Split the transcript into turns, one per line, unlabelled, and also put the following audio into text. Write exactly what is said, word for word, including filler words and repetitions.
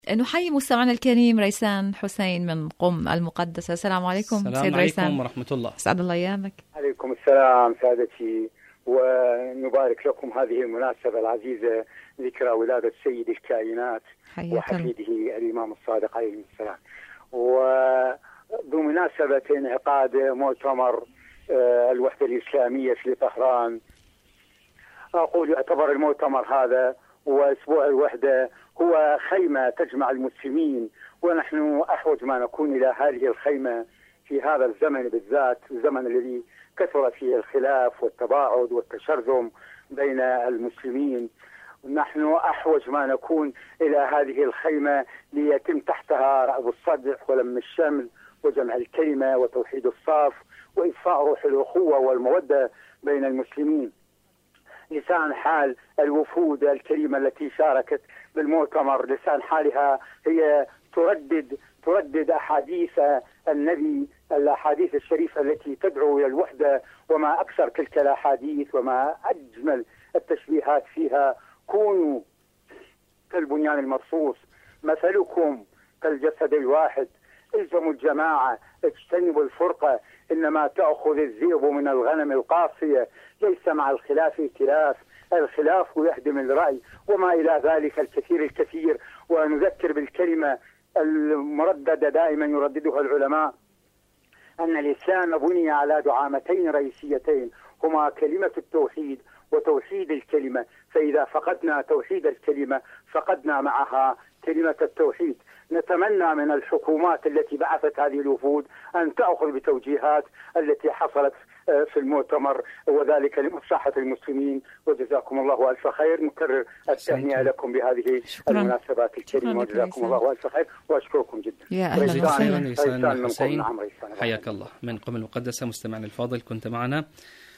نحيي مستمعنا الكريم ريسان حسين من قم المقدسة. السلام عليكم
السلام
سيد
عليكم
ريسان
ورحمة الله.
أسعد الله أيامك.
عليكم السلام سادتي، ونبارك لكم هذه المناسبة العزيزة، ذكرى ولادة سيد الكائنات وحفيده الإمام الصادق عليه السلام، وبمناسبة انعقاد مؤتمر الوحدة الإسلامية في طهران. أقول يعتبر المؤتمر هذا وأسبوع الوحدة هو خيمة تجمع المسلمين، ونحن أحوج ما نكون إلى هذه الخيمة في هذا الزمن بالذات، الزمن الذي كثر فيه الخلاف والتباعد والتشرذم بين المسلمين. نحن أحوج ما نكون إلى هذه الخيمة ليتم تحتها رأب الصدع ولم الشمل وجمع الكلمة وتوحيد الصاف وإضفاء روح الأخوة والمودة بين المسلمين. لسان حال الوفود الكريمة التي شاركت بالمؤتمر، لسان حالها هي تردد تردد أحاديث النبي، الأحاديث الشريفة التي تدعو إلى الوحدة، وما أكثر تلك الأحاديث وما أجمل التشبيهات فيها. كونوا كالبنيان المرصوص، مثلكم كالجسد الواحد، الزموا الجماعة، اجتنبوا الفرقة، إنما تأخذ الذئب من الغنم القاصية، ليس مع الخلاف ائتلاف، الخلاف يهدم الرأي، وما إلى ذلك الكثير الكثير. ونذكر بالكلمة المرددة دائما يرددها العلماء، أن الإسلام بني على دعامتين رئيسيتين، هما كلمة التوحيد وتوحيد الكلمة، فإذا فقدنا توحيد الكلمة فقدنا معها كلمة التوحيد. نتمنى من الحكومات التي بعثت هذه الوفود أن تأخذ بتوجيهات التي حصلت في المؤتمر، وذلك لمصلحة المسلمين، وجزاكم الله ألف خير. نكرر التهنئة لكم بهذه شكرا. المناسبات الكريمة، وجزاكم الله ألف خير وأشكركم جدا.
يا أهلا وسهلا
ريسان حسين، حياك الله من قم المقدسة. مستمعنا الفاضل كنت معنا